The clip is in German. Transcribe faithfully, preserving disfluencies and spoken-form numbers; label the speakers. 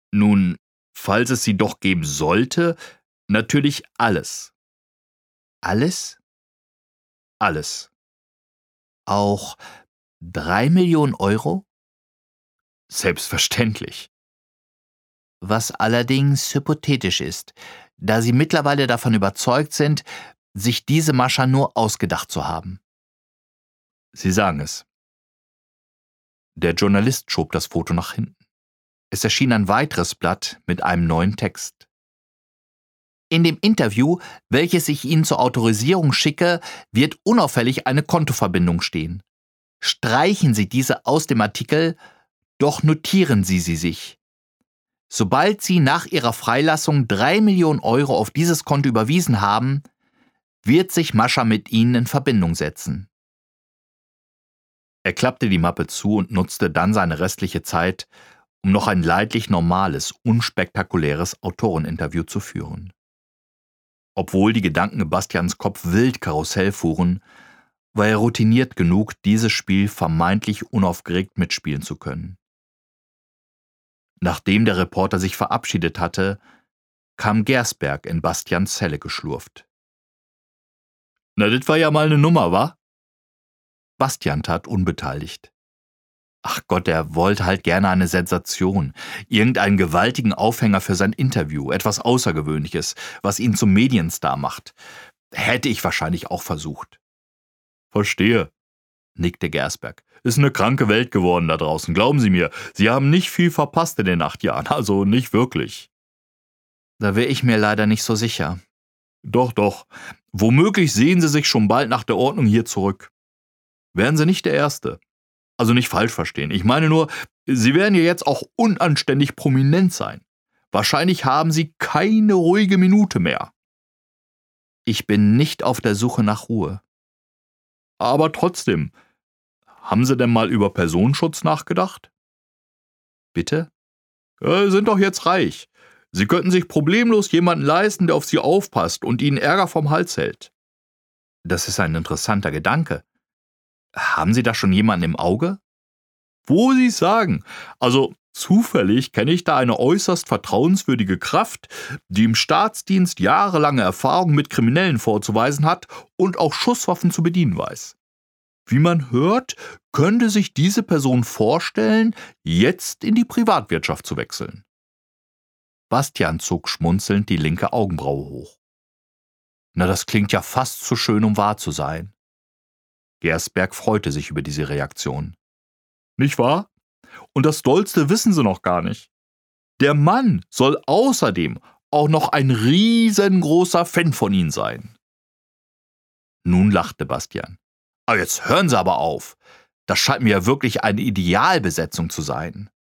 Speaker 1: Nun, falls es sie doch geben sollte, natürlich alles.
Speaker 2: Alles?
Speaker 1: Alles.
Speaker 2: Auch drei Millionen Euro?
Speaker 1: Selbstverständlich.
Speaker 2: Was allerdings hypothetisch ist, da Sie mittlerweile davon überzeugt sind, sich diese Mascha nur ausgedacht zu haben.
Speaker 1: Sie sagen es. Der Journalist schob das Foto nach hinten. Es erschien ein weiteres Blatt mit einem neuen Text.
Speaker 2: In dem Interview, welches ich Ihnen zur Autorisierung schicke, wird unauffällig eine Kontoverbindung stehen. Streichen Sie diese aus dem Artikel, doch notieren Sie sie sich. Sobald Sie nach Ihrer Freilassung drei Millionen Euro auf dieses Konto überwiesen haben, wird sich Mascha mit Ihnen in Verbindung setzen.
Speaker 1: Er klappte die Mappe zu und nutzte dann seine restliche Zeit, um noch ein leidlich normales, unspektakuläres Autoreninterview zu führen. Obwohl die Gedanken in Bastians Kopf wild Karussell fuhren, war er routiniert genug, dieses Spiel vermeintlich unaufgeregt mitspielen zu können. Nachdem der Reporter sich verabschiedet hatte, kam Gersberg in Bastians Zelle geschlurft. »Na, das war ja mal eine Nummer, wa?« Bastian tat unbeteiligt. Ach Gott, er wollte halt gerne eine Sensation, irgendeinen gewaltigen Aufhänger für sein Interview, etwas Außergewöhnliches, was ihn zum Medienstar macht. Hätte ich wahrscheinlich auch versucht. »Verstehe«, nickte Gersberg. »Ist eine kranke Welt geworden da draußen, glauben Sie mir. Sie haben nicht viel verpasst in den acht Jahren, also nicht wirklich.«
Speaker 2: Da wäre ich mir leider nicht so sicher.
Speaker 1: »Doch, doch. Womöglich sehen Sie sich schon bald nach der Ordnung hier zurück. Wären Sie nicht der Erste. Also nicht falsch verstehen. Ich meine nur, Sie werden ja jetzt auch unanständig prominent sein. Wahrscheinlich haben Sie keine ruhige Minute mehr.«
Speaker 2: »Ich bin nicht auf der Suche nach Ruhe.«
Speaker 1: »Aber trotzdem, haben Sie denn mal über Personenschutz nachgedacht?«
Speaker 2: »Bitte?«
Speaker 1: äh, »Sind doch jetzt reich. Sie könnten sich problemlos jemanden leisten, der auf Sie aufpasst und Ihnen Ärger vom Hals hält.«
Speaker 2: »Das ist ein interessanter Gedanke. Haben Sie da schon jemanden im Auge?«
Speaker 1: »Wo Sie es sagen. Also zufällig kenne ich da eine äußerst vertrauenswürdige Kraft, die im Staatsdienst jahrelange Erfahrung mit Kriminellen vorzuweisen hat und auch Schusswaffen zu bedienen weiß. Wie man hört, könnte sich diese Person vorstellen, jetzt in die Privatwirtschaft zu wechseln.«
Speaker 2: Bastian zog schmunzelnd die linke Augenbraue hoch. »Na, das klingt ja fast zu schön, um wahr zu sein.«
Speaker 1: Gersberg freute sich über diese Reaktion. »Nicht wahr? Und das Dollste wissen Sie noch gar nicht. Der Mann soll außerdem auch noch ein riesengroßer Fan von Ihnen sein.« Nun lachte Bastian. »Aber jetzt hören Sie aber auf. Das scheint mir ja wirklich eine Idealbesetzung zu sein.«